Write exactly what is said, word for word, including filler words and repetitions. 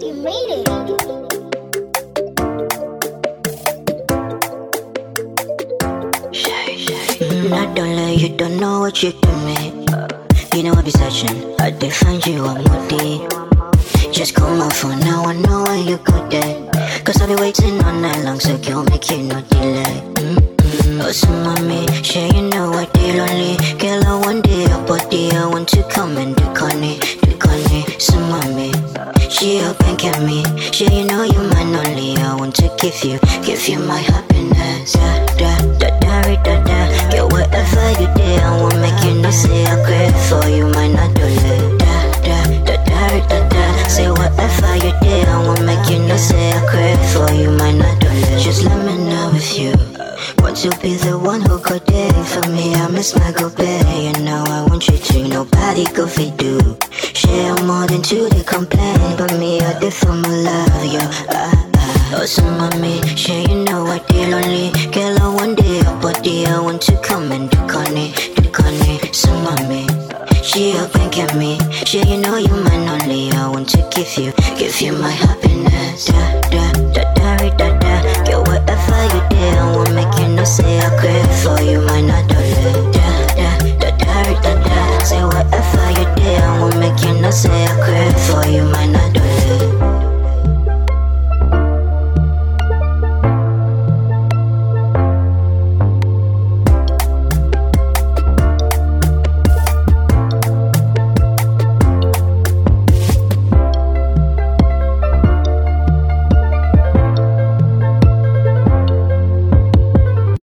You made it. Mm, I don't lie, you don't know what you do me. You know I be searching, I did find you one more day. Just call my phone now, I know where you go there. Cause I've been waiting all night long, so girl, make you no delay. Mm-hmm. Oh, so mommy, sure you know I did lonely. Girl, I want day your body, I want to come and do conny, do conny. So mommy, she up and get me. Sure you know you mine only, I want to give you, give you my happiness. Da, da, da, da, da, da. Girl, whatever you did, I won't make you know, say I crave for you, mine not delay. Da, da, da, da, da, da. Say whatever you did, I won't make you know, say I crave for you, mine not delay. Just let me know if you want to be the one who go there for me. I miss my go better, you know I want you to. Nobody go fit do. Share more than two, they complain, but me I did for my love, yo. Ah, ah. Oh, so mommy, sure you know I did lonely. Girl, I want day your body, I want to come and do conny, do conny. So mommy, she up and get me. Sure you know you mine only, I want to give you, give you my happiness. Da, da, da, da, da, da. Girl, whatever you did, I won't make you know, say I crave for you.